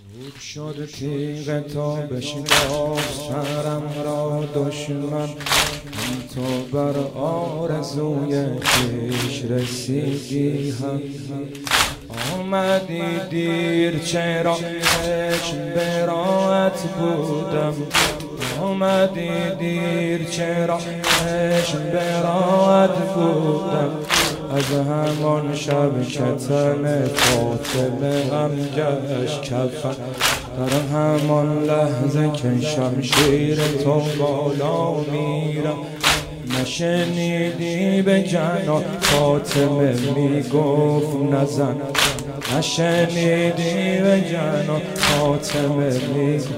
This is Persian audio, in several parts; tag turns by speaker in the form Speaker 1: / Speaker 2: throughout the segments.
Speaker 1: زود شد تیغ تا بشکافت سرم را دشمن، تو بر آرزوی خویش رسیدی هم. آمدی دیر چرا چشم به راهت بودم، آمدی دیر چرا چشم به راهت بودم. از همان شب که تن فاطمه غم گشت کفن، در همان لحظه که شمشیر تو بالا میرم. نشنیدی به جنان فاطمه میگفت نزن، نشنیدی به جنان فاطمه میگفت.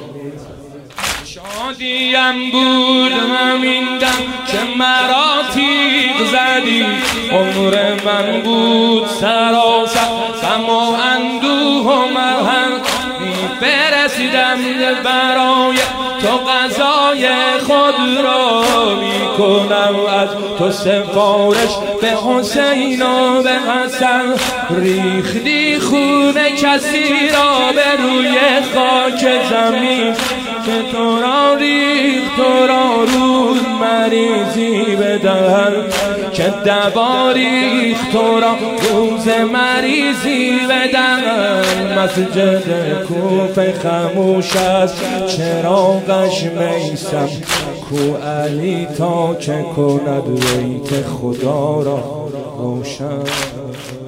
Speaker 1: شادیم بود همین دم که مرا تیغ زدی، عمر من بود سراسر غم و اندوه و مرهم. می‌فرستیدم برای تو غذای خود را، میکنم از تو سفارش به حسین و به حسن. ریختی خون کسی را به روی خاک زمین، که تو را ریخت تو را روز مریضی بدهن، که دوا ریخت تو را روز مریضی بدهن. مسجد کوفه خاموش است چراغش میسم، کو علی تا که کند بیت خدا را روشن.